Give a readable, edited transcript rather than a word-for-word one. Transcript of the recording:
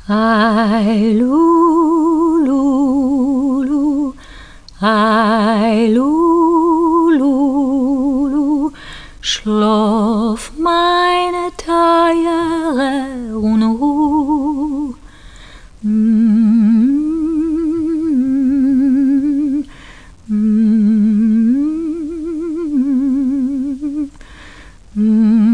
Ai Lulu, ai Lulu, schlaf meine teure Unruh. Mm-hmm.